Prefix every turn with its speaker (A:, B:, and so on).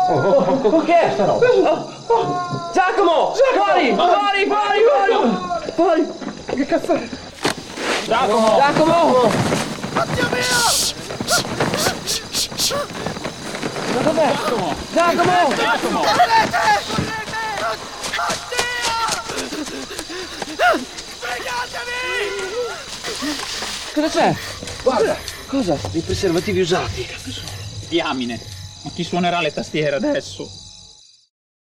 A: Che è sta roba? Giacomo! Fuori! Che cazzo è? Giacomo!
B: Oddio mio!
A: Ma dov'è? Giacomo!
B: Correte! Oddio! Fregatemi!
A: Cosa c'è? Guarda! Cosa? Dei preservativi usati.
C: Diamine, ma chi suonerà le tastiere adesso?